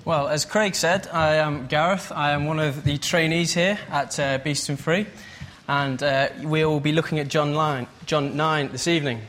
Well, as Craig said, I am Gareth. I am one of the trainees here at Beeston Free, and we will be looking at John 9 this evening.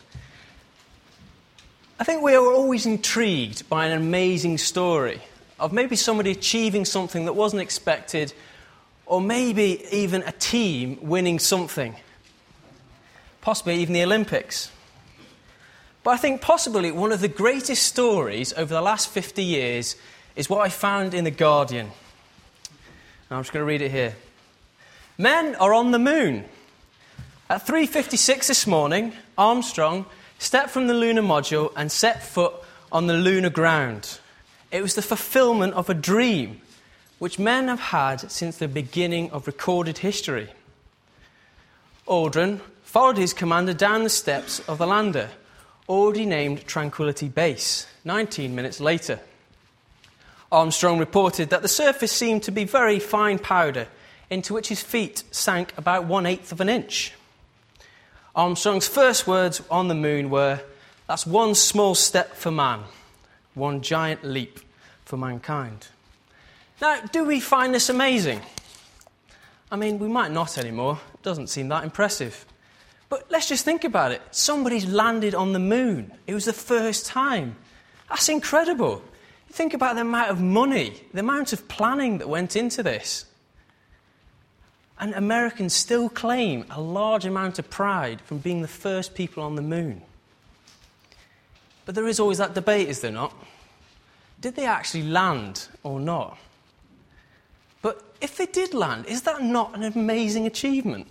I think we are always intrigued by an amazing story of maybe somebody achieving something that wasn't expected, or maybe even a team winning something, possibly even the Olympics. But I think possibly one of the greatest stories over the last 50 years is what I found in The Guardian. And I'm just going to read it here. Men are on the moon. At 3:56 this morning, Armstrong stepped from the lunar module and set foot on the lunar ground. It was the fulfillment of a dream which men have had since the beginning of recorded history. Aldrin followed his commander down the steps of the lander, already named Tranquility Base, 19 minutes later. Armstrong reported that the surface seemed to be very fine powder, into which his feet sank about 1/8 of an inch. Armstrong's first words on the moon were, "That's one small step for man, one giant leap for mankind." Now, do we find this amazing? I mean, we might not anymore. It doesn't seem that impressive. But let's just think about it. Somebody's landed on the moon. It was the first time. That's incredible. Think about the amount of money, the amount of planning that went into this. And Americans still claim a large amount of pride from being the first people on the moon. But there is always that debate, is there not? Did they actually land or not? But if they did land, is that not an amazing achievement?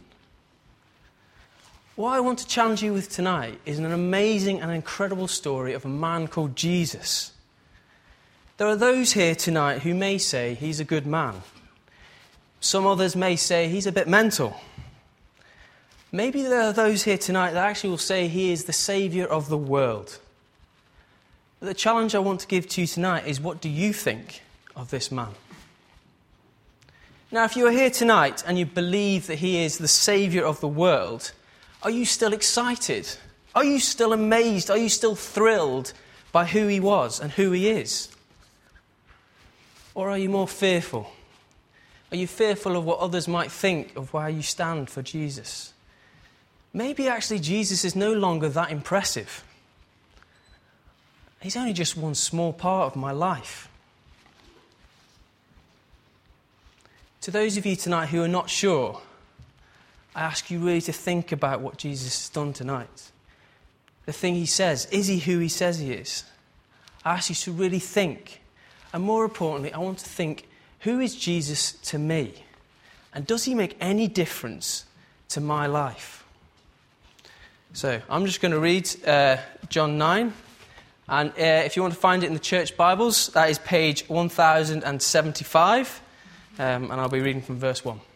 What I want to challenge you with tonight is an amazing and incredible story of a man called Jesus. There are those here tonight who may say he's a good man. Some others may say he's a bit mental. Maybe there are those here tonight that actually will say he is the saviour of the world. But the challenge I want to give to you tonight is, what do you think of this man? Now, if you are here tonight and you believe that he is the saviour of the world, are you still excited? Are you still amazed? Are you still thrilled by who he was and who he is? Or are you more fearful? Are you fearful of what others might think of where you stand for Jesus? Maybe actually Jesus is no longer that impressive. He's only just one small part of my life. To those of you tonight who are not sure, I ask you really to think about what Jesus has done tonight. The thing he says, is he who he says he is? I ask you to really think. And more importantly, I want to think, who is Jesus to me? And does he make any difference to my life? So, I'm just going to read John 9. And if you want to find it in the church Bibles, that is page 1075. And I'll be reading from verse 1.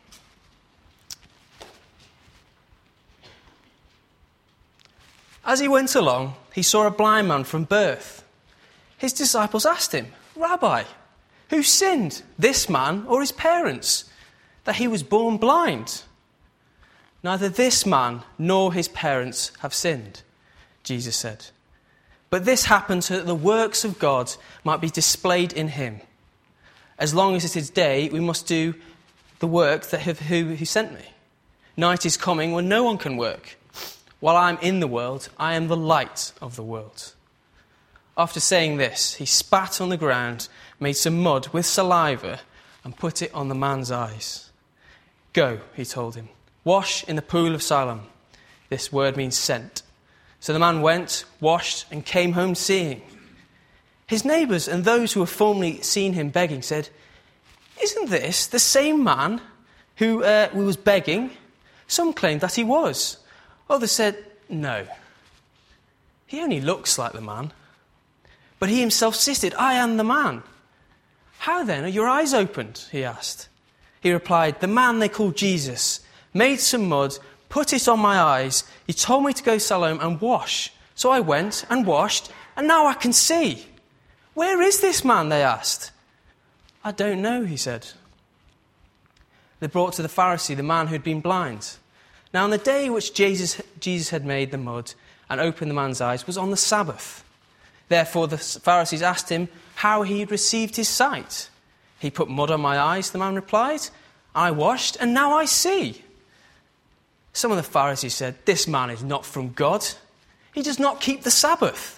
As he went along, he saw a blind man from birth. His disciples asked him, "Rabbi, who sinned, this man or his parents, that he was born blind?" "Neither this man nor his parents have sinned," Jesus said. "But this happened so that the works of God might be displayed in him. As long as it is day, we must do the work that who sent me. Night is coming when no one can work. While I am in the world, I am the light of the world." After saying this, he spat on the ground, made some mud with saliva, and put it on the man's eyes. "Go," he told him, "wash in the pool of Siloam." This word means sent. So the man went, washed, and came home seeing. His neighbours and those who had formerly seen him begging said, "Isn't this the same man who was begging?" Some claimed that he was. Others said, "No, he only looks like the man." But he himself insisted, "I am the man." "How then are your eyes opened?" he asked. He replied, "The man they called Jesus made some mud, put it on my eyes. He told me to go to Siloam and wash. So I went and washed, and now I can see." "Where is this man?" they asked. "I don't know," he said. They brought to the Pharisee the man who had been blind. Now on the day which Jesus had made the mud and opened the man's eyes was on the Sabbath. Therefore the Pharisees asked him, how he had received his sight. He put mud on my eyes, the man replied. I washed, and now I see. Some of the Pharisees said, this man is not from God. He does not keep the Sabbath.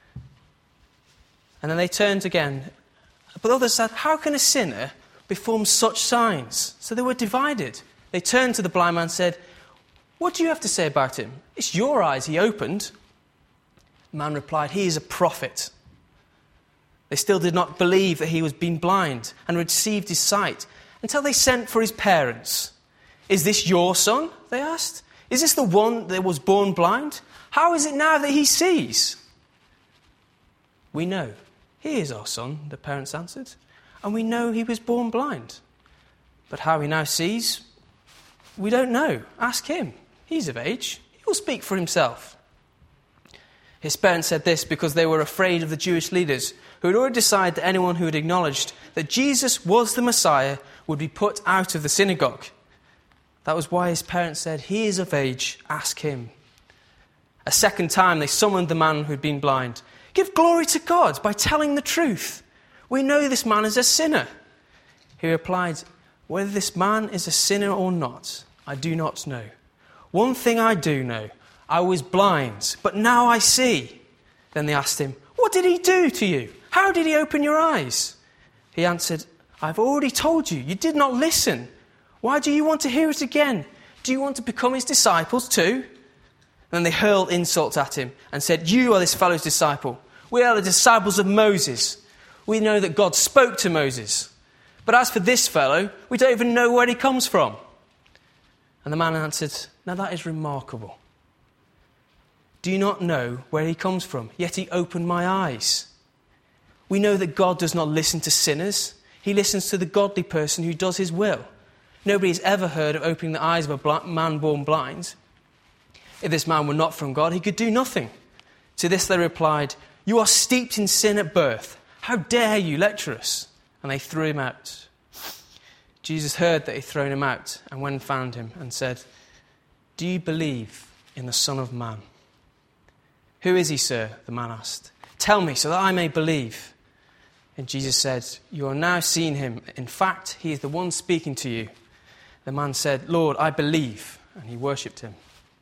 And then they turned again. But others said, how can a sinner perform such signs? So they were divided. They turned to the blind man and said, what do you have to say about him? It's your eyes he opened. The man replied, he is a prophet. They still did not believe that he was being blind and received his sight until they sent for his parents. Is this your son? They asked. Is this the one that was born blind? How is it now that he sees? We know he is our son, the parents answered, and we know he was born blind. But how he now sees, we don't know. Ask him. He's of age. He will speak for himself. His parents said this because they were afraid of the Jewish leaders, who had already decided that anyone who had acknowledged that Jesus was the Messiah would be put out of the synagogue. That was why his parents said, he is of age, ask him. A second time they summoned the man who had been blind. Give glory to God by telling the truth. We know this man is a sinner. He replied, whether this man is a sinner or not, I do not know. One thing I do know, I was blind, but now I see. Then they asked him, what did he do to you? How did he open your eyes? He answered, I've already told you, you did not listen. Why do you want to hear it again? Do you want to become his disciples too? Then they hurled insults at him and said, you are this fellow's disciple. We are the disciples of Moses. We know that God spoke to Moses. But as for this fellow, we don't even know where he comes from. And the man answered, now that is remarkable. Do you not know where he comes from? Yet he opened my eyes. We know that God does not listen to sinners. He listens to the godly person who does his will. Nobody has ever heard of opening the eyes of a man born blind. If this man were not from God, he could do nothing. To this they replied, you are steeped in sin at birth. How dare you lecture us? And they threw him out. Jesus heard that he had thrown him out and went and found him and said, do you believe in the Son of Man? Who is he, sir? The man asked. Tell me so that I may believe. And Jesus said, you are now seeing him. In fact, he is the one speaking to you. The man said, Lord, I believe. And he worshipped him.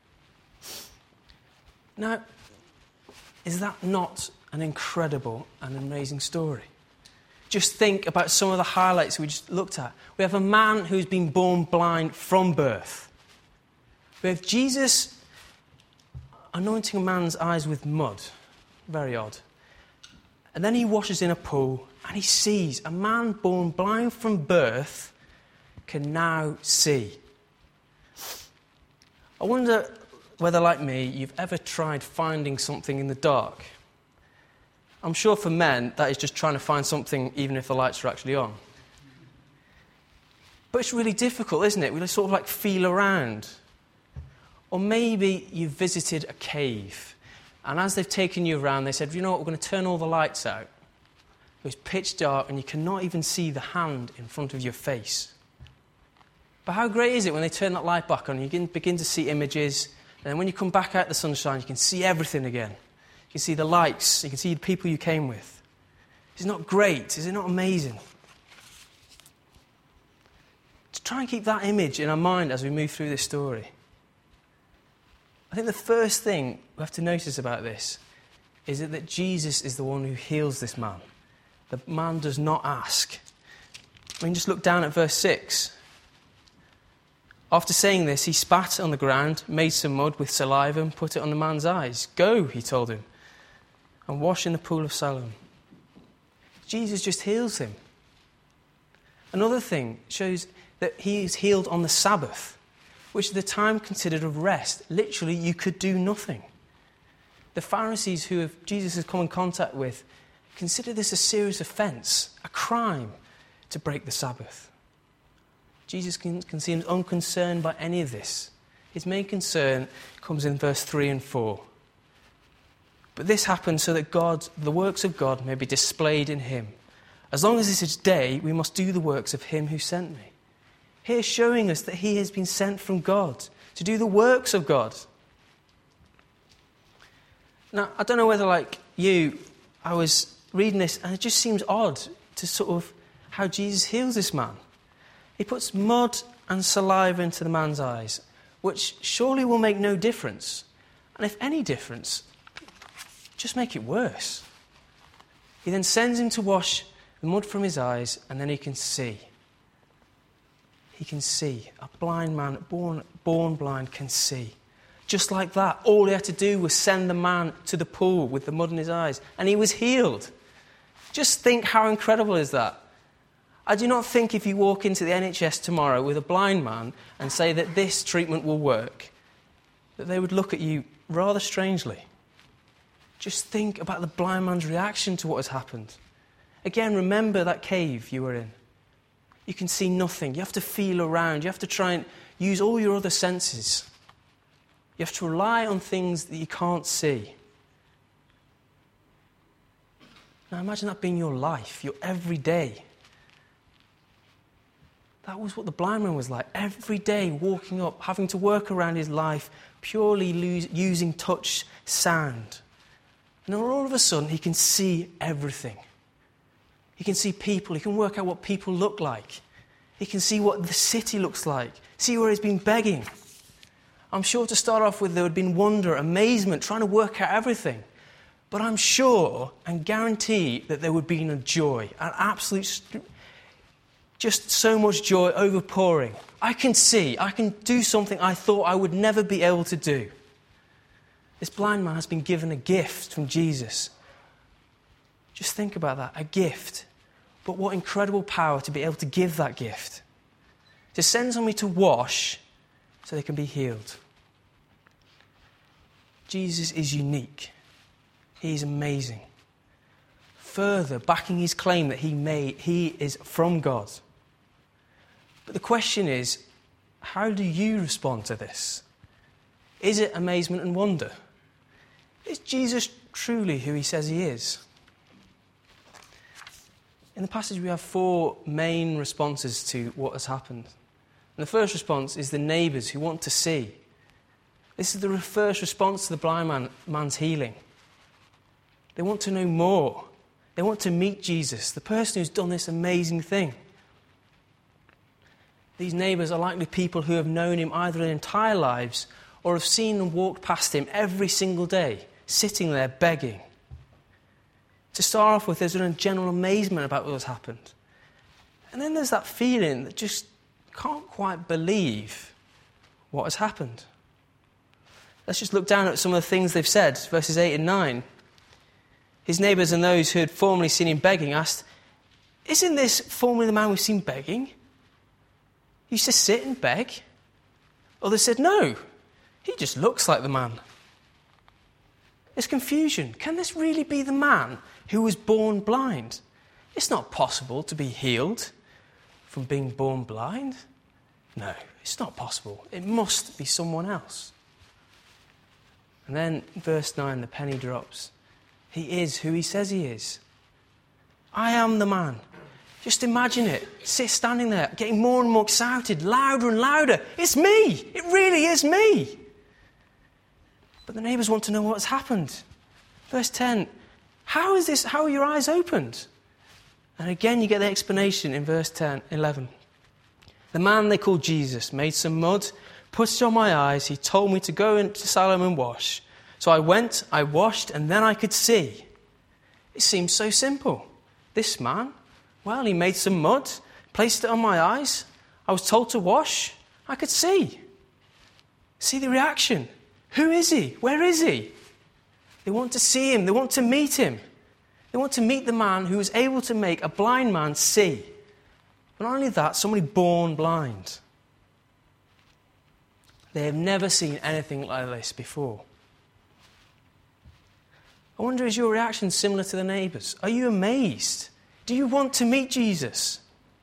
Now, is that not an incredible and amazing story? Just think about some of the highlights we just looked at. We have a man who's been born blind from birth. We have Jesus anointing a man's eyes with mud. Very odd. And then he washes in a pool and he sees a man born blind from birth can now see. I wonder whether, like me, you've ever tried finding something in the dark. I'm sure for men, that is just trying to find something even if the lights are actually on. But it's really difficult, isn't it? We sort of like feel around. Or maybe you've visited a cave, and as they've taken you around, they said, you know what, we're going to turn all the lights out. It was pitch dark, and you cannot even see the hand in front of your face. But how great is it when they turn that light back on, and you can begin to see images, and then when you come back out in the sunshine, you can see everything again. You can see the lights, you can see the people you came with. Is it not great? Is it not amazing? To try and keep that image in our mind as we move through this story. I think the first thing we have to notice about this is that Jesus is the one who heals this man. The man does not ask. I mean, just look down at verse 6. After saying this, he spat on the ground, made some mud with saliva and put it on the man's eyes. Go, he told him, and wash in the pool of Siloam. Jesus just heals him. Another thing shows that he is healed on the Sabbath, which is the time considered of rest. Literally, you could do nothing. The Pharisees who Jesus has come in contact with consider this a serious offence, a crime, to break the Sabbath. Jesus seem unconcerned by any of this. His main concern comes in verse 3 and 4. But this happens so that the works of God may be displayed in him. As long as this is day, we must do the works of him who sent me. Here showing us that he has been sent from God to do the works of God. Now, I don't know whether, like you, I was reading this, and it just seems odd to sort of how Jesus heals this man. He puts mud and saliva into the man's eyes, which surely will make no difference. And if any difference, just make it worse. He then sends him to wash the mud from his eyes, and then he can see. He can see. A blind man, born blind, can see. Just like that, all he had to do was send the man to the pool with the mud in his eyes, and he was healed. Just think, how incredible is that? I do not think if you walk into the NHS tomorrow with a blind man and say that this treatment will work, that they would look at you rather strangely. Just think about the blind man's reaction to what has happened. Again, remember that cave you were in. You can see nothing. You have to feel around. You have to try and use all your other senses. You have to rely on things that you can't see. Now imagine that being your life, your everyday. That was what the blind man was like. Every day walking up, having to work around his life, purely using touch, sound. And then all of a sudden he can see everything. He can see people. He can work out what people look like. He can see what the city looks like. See where he's been begging. I'm sure to start off with there would have been wonder, amazement, trying to work out everything. But I'm sure and guarantee that there would have been a joy, an absolute, just so much joy overpouring. I can do something I thought I would never be able to do. This blind man has been given a gift from Jesus. Just think about that, a gift. But what incredible power to be able to give that gift. To send somebody to wash so they can be healed. Jesus is unique. He is amazing. Further, backing his claim that he is from God. But the question is, how do you respond to this? Is it amazement and wonder? Is Jesus truly who he says he is? In the passage we have 4 main responses to what has happened. And the first response is the neighbours who want to see. This is the first response to the blind man's healing. They want to know more. They want to meet Jesus, the person who's done this amazing thing. These neighbours are likely people who have known him either their entire lives or have seen and walked past him every single day, sitting there begging. To start off with, there's a general amazement about what has happened. And then there's that feeling that just can't quite believe what has happened. Let's just look down at some of the things they've said, verses 8 and 9. His neighbours and those who had formerly seen him begging asked, "Isn't this formerly the man we've seen begging? He used to sit and beg." Others said, "No, he just looks like the man." There's confusion. Can this really be the man who was born blind? It's not possible to be healed from being born blind. No, it's not possible. It must be someone else. And then, verse 9, the penny drops. He is who he says he is. I am the man. Just imagine it. Standing there, getting more and more excited, louder and louder. It's me. It really is me. But the neighbours want to know what's happened. Verse 10, how is this? How are your eyes opened? And again you get the explanation in verse 11. The man they called Jesus made some mud, put it on my eyes. He told me to go into Siloam and wash. So I went, I washed, and then I could see. It seems so simple. This man, well, he made some mud, placed it on my eyes. I was told to wash. I could see. See the reaction. Who is he? Where is he? They want to see him. They want to meet him. They want to meet the man who was able to make a blind man see. But not only that, somebody born blind. They have never seen anything like this before. I wonder, is your reaction similar to the neighbours? Are you amazed? Do you want to meet Jesus?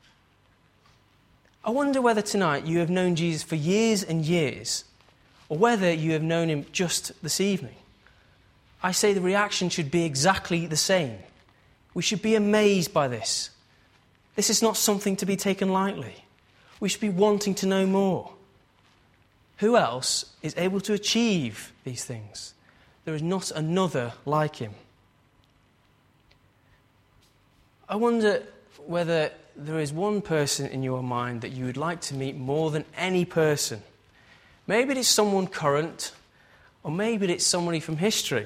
I wonder whether tonight you have known Jesus for years and years, or whether you have known him just this evening. I say the reaction should be exactly the same. We should be amazed by this. This is not something to be taken lightly. We should be wanting to know more. Who else is able to achieve these things? There is not another like him. I wonder whether there is one person in your mind that you would like to meet more than any person. Maybe it's someone current, or maybe it's somebody from history.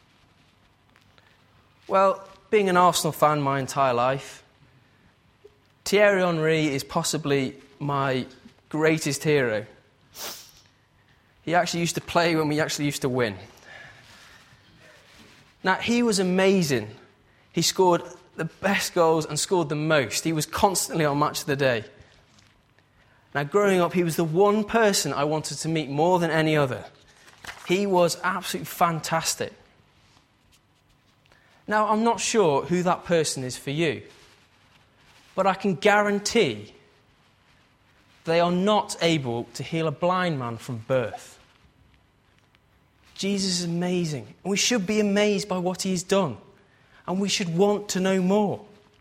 Well, being an Arsenal fan my entire life, Thierry Henry is possibly my greatest hero. He actually used to play when we actually used to win. Now, he was amazing. He scored the best goals and scored the most. He was constantly on Match of the Day. Now, growing up, he was the one person I wanted to meet more than any other. He was absolutely fantastic. Now, I'm not sure who that person is for you, but I can guarantee they are not able to heal a blind man from birth. Jesus is amazing, and we should be amazed by what he's done, and we should want to know more.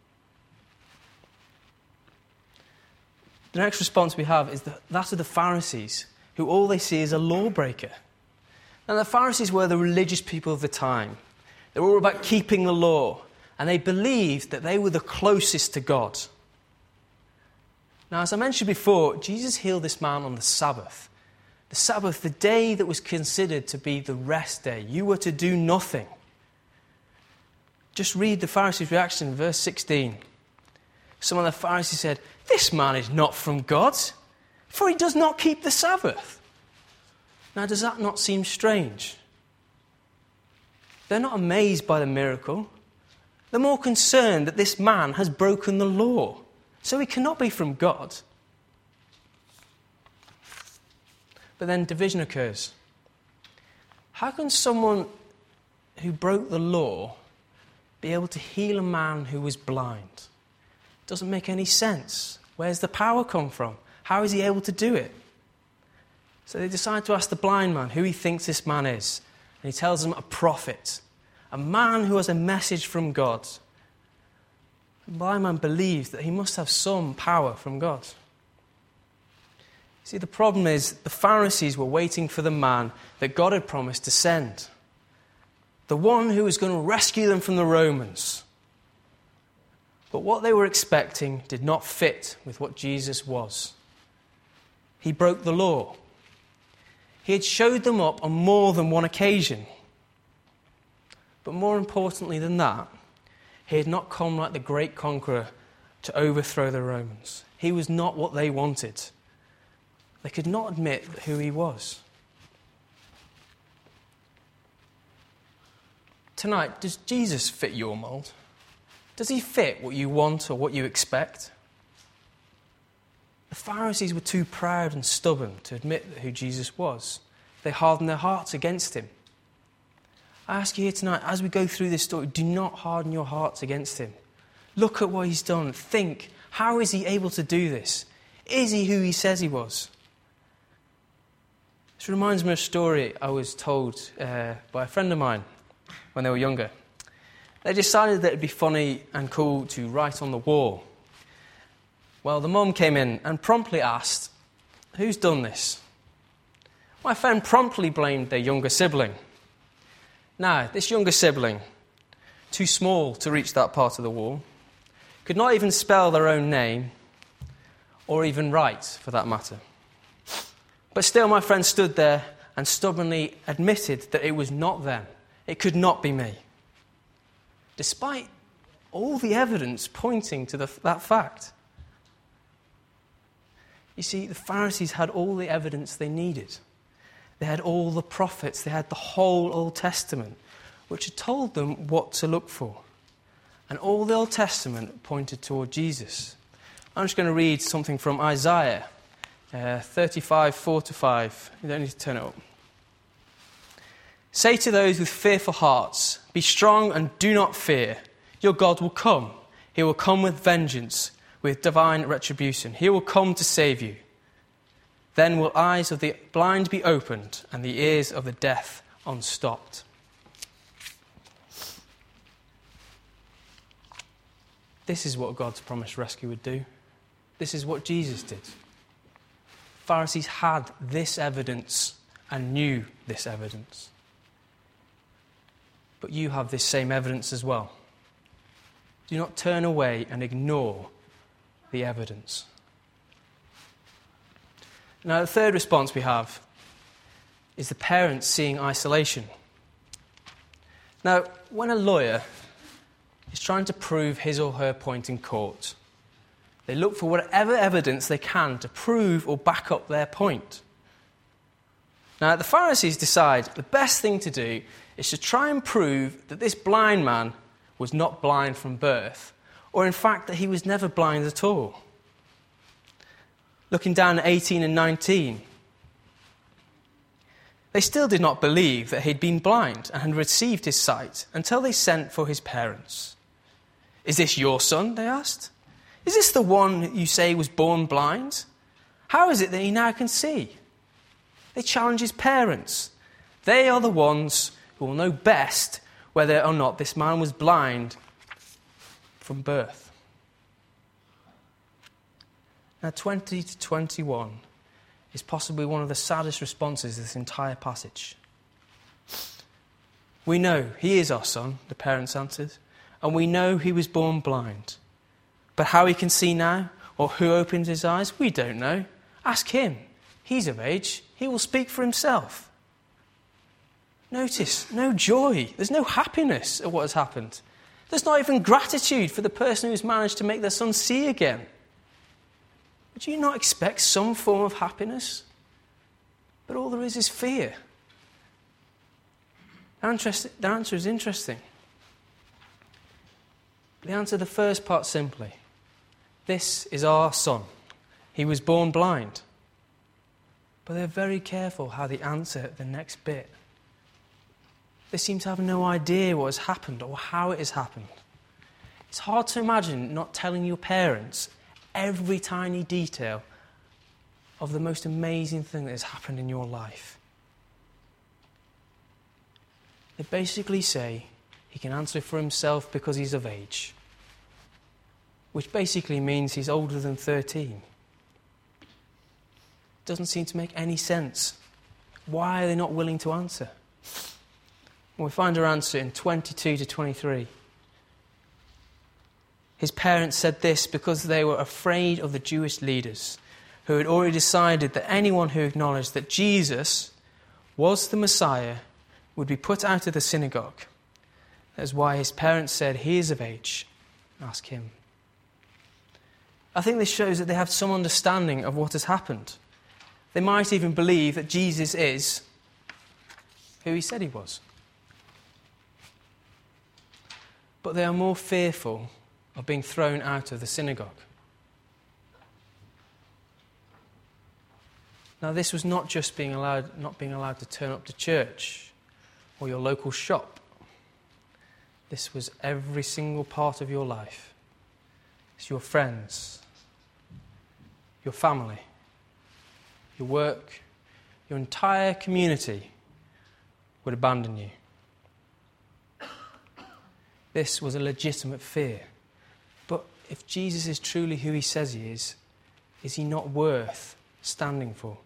The next response we have is that of the Pharisees, who all they see is a lawbreaker. Now, the Pharisees were the religious people of the time. They were all about keeping the law, and they believed that they were the closest to God. Now, as I mentioned before, Jesus healed this man on the Sabbath. The Sabbath, the day that was considered to be the rest day. You were to do nothing. Just read the Pharisees' reaction in verse 16. Some of the Pharisees said, "This man is not from God, for he does not keep the Sabbath." Now, does that not seem strange? They're not amazed by the miracle. They're more concerned that this man has broken the law, so he cannot be from God. But then division occurs. How can someone who broke the law be able to heal a man who was blind? It doesn't make any sense. Where's the power come from? How is he able to do it? So they decide to ask the blind man who he thinks this man is. And he tells them a prophet, a man who has a message from God. The blind man believes that he must have some power from God. See, the problem is the Pharisees were waiting for the man that God had promised to send. The one who was going to rescue them from the Romans. But what they were expecting did not fit with what Jesus was. He broke the law. He had showed them up on more than one occasion. But more importantly than that, he had not come like the great conqueror to overthrow the Romans. He was not what they wanted. They could not admit who he was. Tonight, does Jesus fit your mould? Does he fit what you want or what you expect? The Pharisees were too proud and stubborn to admit who Jesus was. They hardened their hearts against him. I ask you here tonight, as we go through this story, do not harden your hearts against him. Look at what he's done. Think, how is he able to do this? Is he who he says he was? This reminds me of a story I was told by a friend of mine when they were younger. They decided that it'd be funny and cool to write on the wall. Well, the mum came in and promptly asked, "Who's done this?" My friend promptly blamed their younger sibling. Now, this younger sibling, too small to reach that part of the wall, could not even spell their own name, or even write, for that matter. But still, my friend stood there and stubbornly admitted that it was not them. It could not be me. Despite all the evidence pointing to that fact. You see, the Pharisees had all the evidence they needed. They had all the prophets. They had the whole Old Testament, which had told them what to look for. And all the Old Testament pointed toward Jesus. I'm just going to read something from Isaiah 35, 4-5. You don't need to turn it up. "Say to those with fearful hearts, be strong and do not fear. Your God will come. He will come with vengeance, with divine retribution. He will come to save you. Then will eyes of the blind be opened and the ears of the deaf unstopped." This is what God's promised rescue would do. This is what Jesus did. Pharisees had this evidence and knew this evidence. But you have this same evidence as well. Do not turn away and ignore the evidence. Now, the third response we have is the parents seeing isolation. Now, when a lawyer is trying to prove his or her point in court, they look for whatever evidence they can to prove or back up their point. Now, the Pharisees decide the best thing to do is to try and prove that this blind man was not blind from birth, or in fact that he was never blind at all. Looking down at 18 and 19, they still did not believe that he'd been blind and had received his sight until they sent for his parents. "Is this your son?" they asked. "Is this the one you say was born blind? How is it that he now can see?" They challenge his parents. They are the ones who will know best whether or not this man was blind from birth. Now, 20 to 21 is possibly one of the saddest responses of this entire passage. "We know he is our son," the parents answered, "and we know he was born blind. But how he can see now, or who opened his eyes, we don't know. Ask him. He's of age. He will speak for himself." Notice, no joy. There's no happiness at what has happened. There's not even gratitude for the person who's managed to make their son see again. Would you not expect some form of happiness? But all there is fear. The answer is interesting. They answer the first part simply. This is our son. He was born blind. But they're very careful how they answer the next bit. They seem to have no idea what has happened or how it has happened. It's hard to imagine not telling your parents every tiny detail of the most amazing thing that has happened in your life. They basically say he can answer for himself because he's of age, which basically means he's older than 13. Doesn't seem to make any sense. Why are they not willing to answer? Well, we find our answer in 22 to 23. His parents said this because they were afraid of the Jewish leaders, who had already decided that anyone who acknowledged that Jesus was the Messiah would be put out of the synagogue. That's why his parents said, "He is of age. Ask him." I think this shows that they have some understanding of what has happened. They might even believe that Jesus is who he said he was. But they are more fearful of being thrown out of the synagogue. Now, this was not just not being allowed to turn up to church or your local shop. This was every single part of your life. It's your friends, your family, your work, your entire community would abandon you. This was a legitimate fear. But if Jesus is truly who he says he is he not worth standing for?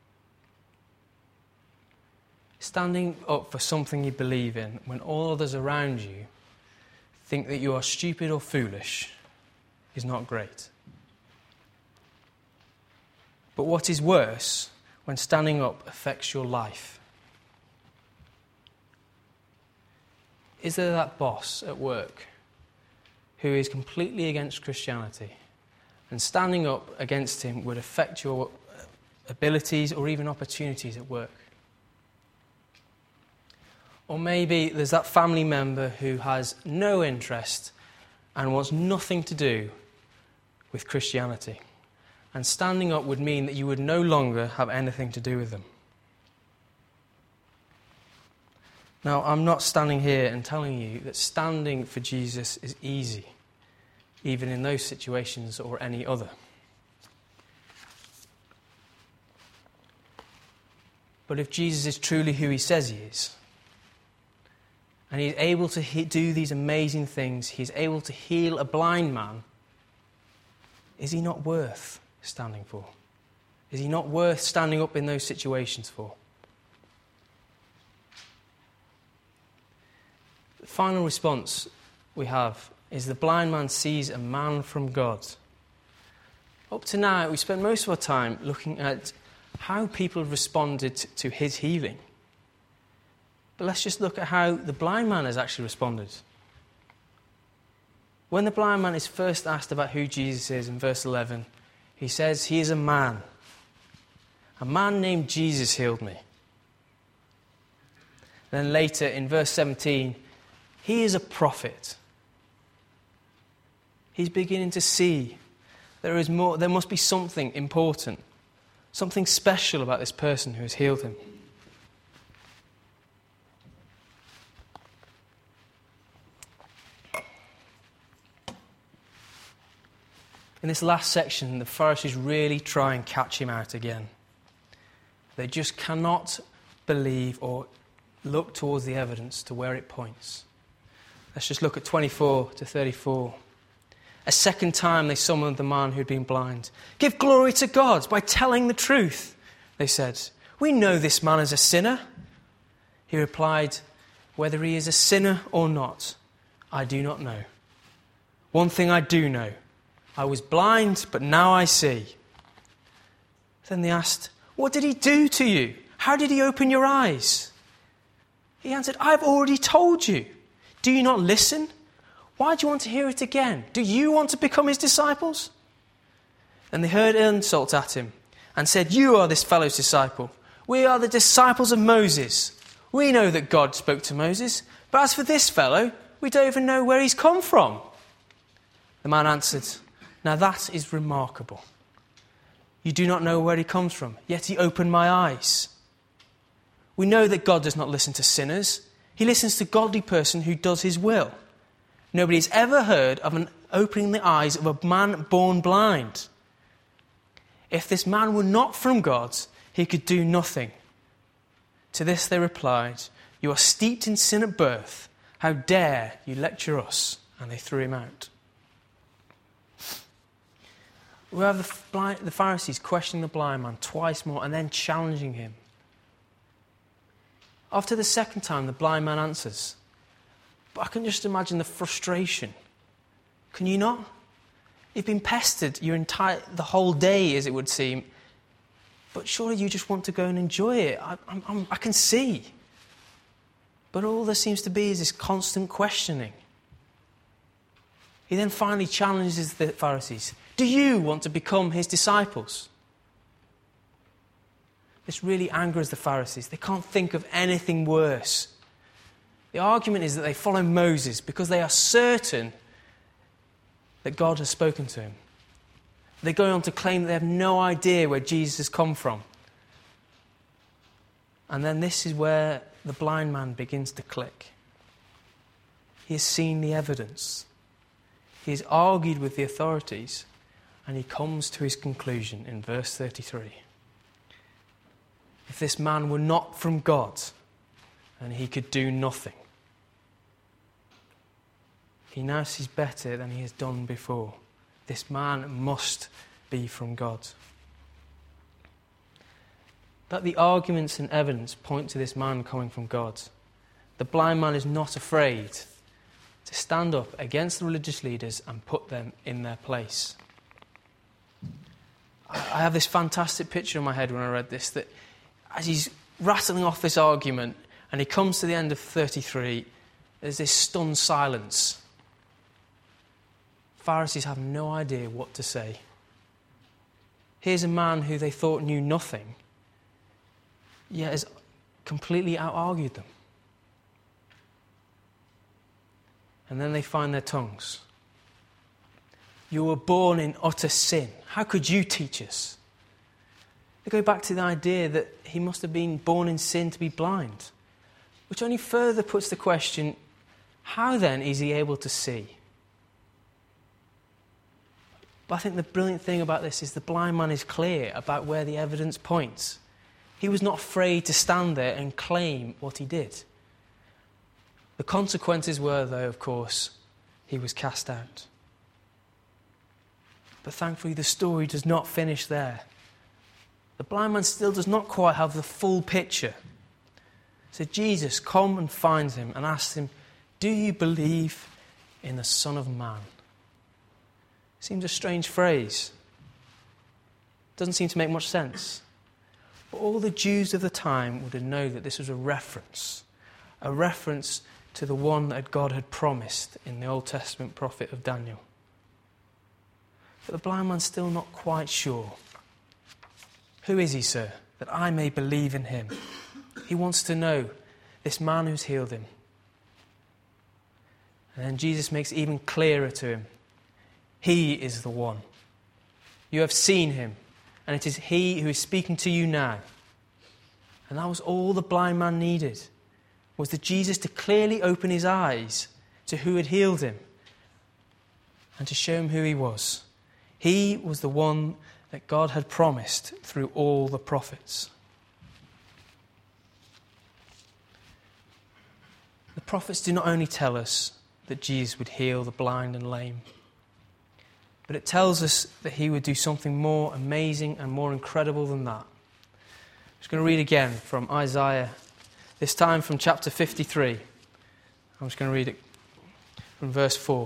Standing up for something you believe in when all others around you think that you are stupid or foolish is not great. But what is worse, when standing up affects your life? Is there that boss at work who is completely against Christianity, and standing up against him would affect your abilities or even opportunities at work? Or maybe there's that family member who has no interest and wants nothing to do with Christianity, and standing up would mean that you would no longer have anything to do with them. Now, I'm not standing here and telling you that standing for Jesus is easy, even in those situations or any other. But if Jesus is truly who he says he is, and he's able to do these amazing things, he's able to heal a blind man, is he not worth standing for? Is he not worth standing up in those situations for? The final response we have is the blind man sees a man from God. Up to now, we spent most of our time looking at how people responded to his healing. But let's just look at how the blind man has actually responded. When the blind man is first asked about who Jesus is in verse 11, he says, he is a man. A man named Jesus healed me. Then later in verse 17, he is a prophet. He's beginning to see there is more. There must be something important, something special about this person who has healed him. In this last section, the Pharisees really try and catch him out again. They just cannot believe or look towards the evidence to where it points. Let's just look at 24 to 34. A second time they summoned the man who'd been blind. Give glory to God by telling the truth, they said. We know this man is a sinner. He replied, whether he is a sinner or not, I do not know. One thing I do know. I was blind, but now I see. Then they asked, what did he do to you? How did he open your eyes? He answered, I've already told you. Do you not listen? Why do you want to hear it again? Do you want to become his disciples? And they heard insults at him and said, you are this fellow's disciple. We are the disciples of Moses. We know that God spoke to Moses, but as for this fellow, we don't even know where he's come from. The man answered, now that is remarkable. You do not know where he comes from, yet he opened my eyes. We know that God does not listen to sinners. He listens to a godly person who does his will. Nobody has ever heard of an opening the eyes of a man born blind. If this man were not from God, he could do nothing. To this they replied, you are steeped in sin at birth. How dare you lecture us? And they threw him out. We have the Pharisees questioning the blind man twice more and then challenging him. After the second time, the blind man answers. But I can just imagine the frustration. Can you not? You've been pestered the whole day, as it would seem. But surely you just want to go and enjoy it. I can see. But all there seems to be is this constant questioning. He then finally challenges the Pharisees. Do you want to become his disciples? This really angers the Pharisees. They can't think of anything worse. The argument is that they follow Moses because they are certain that God has spoken to him. They go on to claim that they have no idea where Jesus has come from. And then this is where the blind man begins to click. He has seen the evidence. He has argued with the authorities, and he comes to his conclusion in verse 33. If this man were not from God, then he could do nothing. He now sees better than he has done before. This man must be from God. That the arguments and evidence point to this man coming from God. The blind man is not afraid to stand up against the religious leaders and put them in their place. I have this fantastic picture in my head when I read this, that as he's rattling off this argument and he comes to the end of 33, there's this stunned silence. Pharisees have no idea what to say. Here's a man who they thought knew nothing, yet has completely out-argued them. And then they find their tongues. You were born in utter sin. How could you teach us? They go back to the idea that he must have been born in sin to be blind, which only further puts the question, how then is he able to see? But I think the brilliant thing about this is the blind man is clear about where the evidence points. He was not afraid to stand there and claim what he did. The consequences were, though, of course, he was cast out. But thankfully, the story does not finish there. The blind man still does not quite have the full picture. So Jesus comes and finds him and asks him, do you believe in the Son of Man. Seems a strange phrase. Doesn't seem to make much sense. But all the Jews of the time would have known that this was a reference to the one that God had promised in the Old Testament prophet of Daniel. But the blind man's still not quite sure. Who is he, sir, that I may believe in him? He wants to know this man who's healed him. And then Jesus makes it even clearer to him. He is the one. You have seen him, and it is he who is speaking to you now. And that was all the blind man needed, was that Jesus to clearly open his eyes to who had healed him and to show him who he was. He was the one that God had promised through all the prophets. The prophets do not only tell us that Jesus would heal the blind and lame, but it tells us that he would do something more amazing and more incredible than that. I'm just going to read again from Isaiah, this time from chapter 53. I'm just going to read it from verse 4.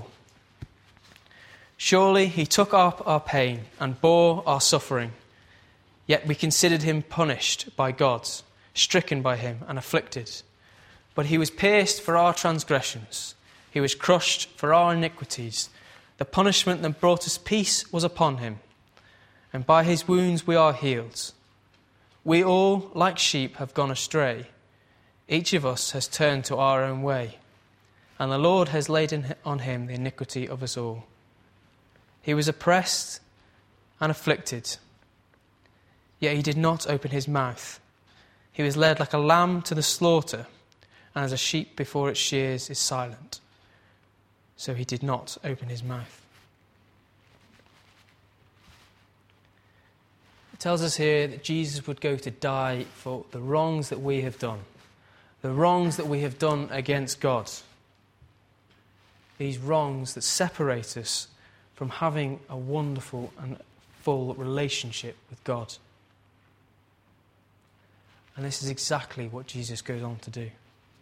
Surely he took up our pain and bore our suffering, yet we considered him punished by God, stricken by him and afflicted. But he was pierced for our transgressions, he was crushed for our iniquities. The punishment that brought us peace was upon him, and by his wounds we are healed. We all, like sheep, have gone astray. Each of us has turned to our own way, and the Lord has laid on him the iniquity of us all. He was oppressed and afflicted, yet he did not open his mouth. He was led like a lamb to the slaughter, and as a sheep before its shears is silent, so he did not open his mouth. It tells us here that Jesus would go to die for the wrongs that we have done, the wrongs that we have done against God, these wrongs that separate us from having a wonderful and full relationship with God. And this is exactly what Jesus goes on to do.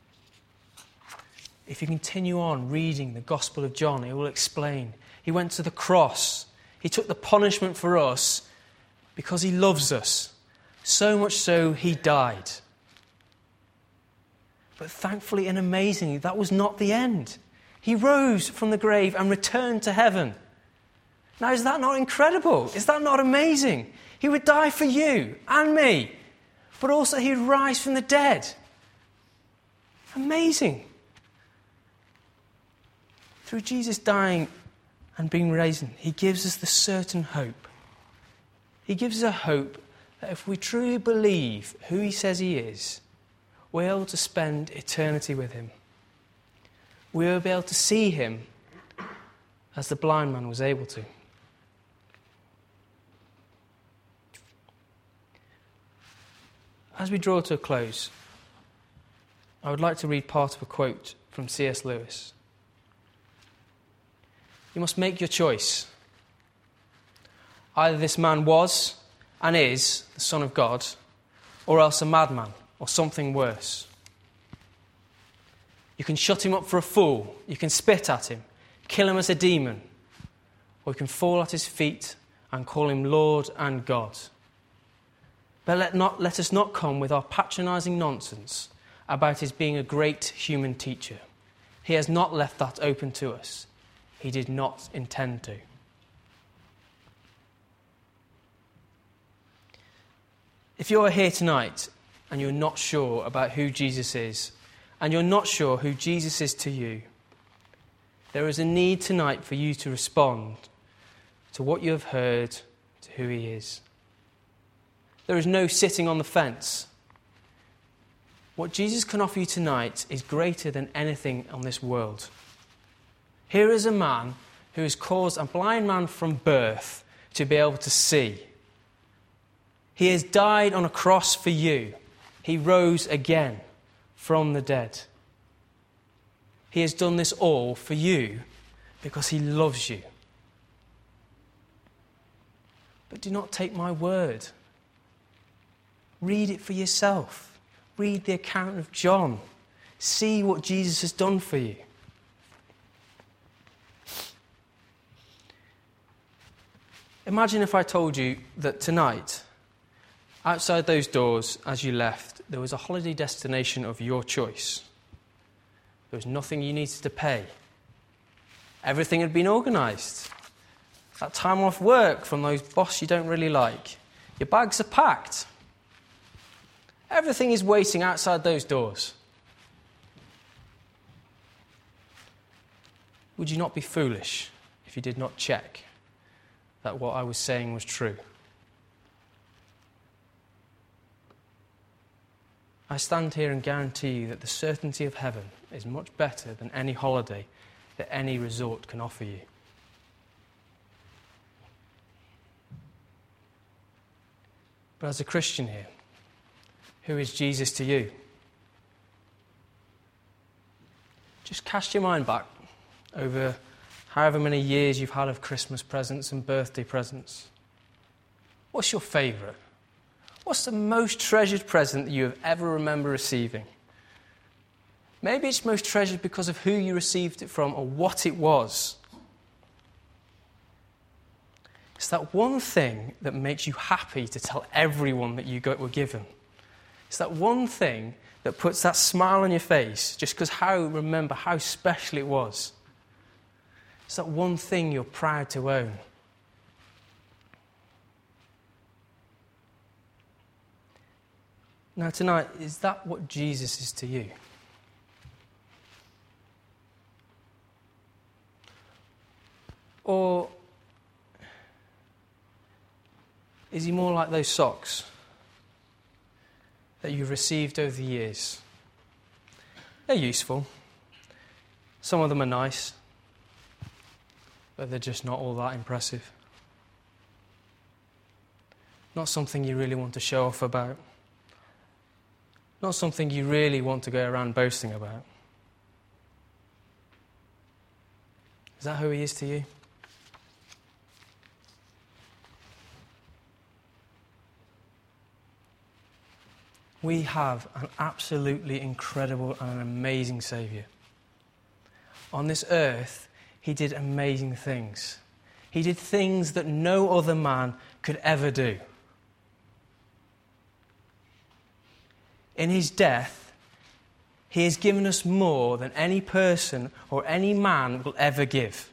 If you continue on reading the Gospel of John, it will explain. He went to the cross. He took the punishment for us because he loves us. So much so, he died. But thankfully and amazingly, that was not the end. He rose from the grave and returned to heaven. Now, is that not incredible? Is that not amazing? He would die for you and me, but also he would rise from the dead. Amazing. Through Jesus dying and being raised, he gives us the certain hope. He gives us a hope that if we truly believe who he says he is, we're able to spend eternity with him. We'll be able to see him as the blind man was able to. As we draw to a close, I would like to read part of a quote from C.S. Lewis. You must make your choice. Either this man was and is the Son of God, or else a madman, or something worse. You can shut him up for a fool, you can spit at him, kill him as a demon, or you can fall at his feet and call him Lord and God. But let us not come with our patronising nonsense about his being a great human teacher. He has not left that open to us. He did not intend to. If you are here tonight and you're not sure about who Jesus is, and you're not sure who Jesus is to you, there is a need tonight for you to respond to what you have heard, to who he is. There is no sitting on the fence. What Jesus can offer you tonight is greater than anything on this world. Here is a man who has caused a blind man from birth to be able to see. He has died on a cross for you. He rose again from the dead. He has done this all for you because he loves you. But do not take my word. Read it for yourself. Read the account of John. See what Jesus has done for you. Imagine if I told you that tonight, outside those doors as you left, there was a holiday destination of your choice. There was nothing you needed to pay. Everything had been organised. That time off work from those boss you don't really like. Your bags are packed. Everything is waiting outside those doors. Would you not be foolish if you did not check that what I was saying was true? I stand here and guarantee you that the certainty of heaven is much better than any holiday that any resort can offer you. But as a Christian here, who is Jesus to you? Just cast your mind back over however many years you've had of Christmas presents and birthday presents. What's your favourite? What's the most treasured present that you have ever remember receiving? Maybe it's most treasured because of who you received it from or what it was. It's that one thing that makes you happy to tell everyone that you were given. It's that one thing that puts that smile on your face just because remember how special it was. It's that one thing you're proud to own. Now tonight, is that what Jesus is to you? Or is he more like those socks that you've received over the years? They're useful. Some of them are nice, but they're just not all that impressive. Not something you really want to show off about. Not something you really want to go around boasting about. Is that who he is to you? We have an absolutely incredible and an amazing Saviour. On this earth, he did amazing things. He did things that no other man could ever do. In his death, he has given us more than any person or any man will ever give.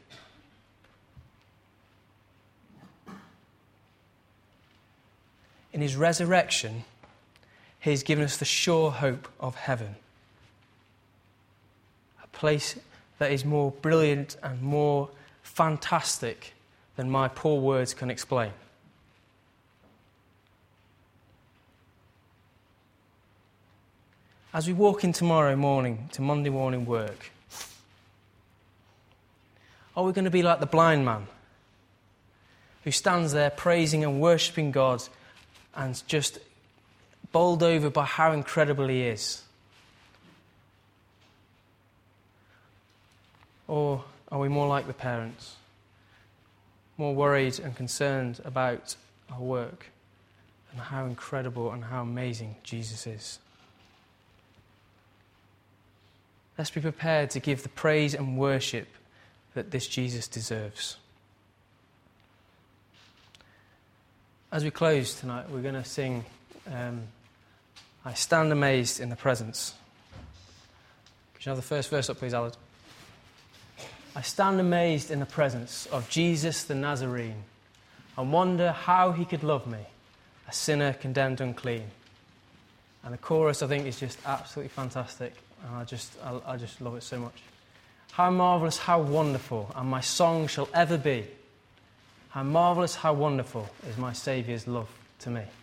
In his resurrection, he has given us the sure hope of heaven. A place that is more brilliant and more fantastic than my poor words can explain. As we walk in tomorrow morning to Monday morning work, are we going to be like the blind man who stands there praising and worshipping God and just bowled over by how incredible he is? Or are we more like the parents, more worried and concerned about our work and how incredible and how amazing Jesus is? Let's be prepared to give the praise and worship that this Jesus deserves. As we close tonight, we're going to sing I Stand Amazed in the Presence. Could you have the first verse up, please, Alad? I stand amazed in the presence of Jesus the Nazarene and wonder how he could love me, a sinner condemned unclean. And the chorus, I think, is just absolutely fantastic. And I just love it so much. How marvellous, how wonderful, and my song shall ever be. How marvellous, how wonderful is my Saviour's love to me.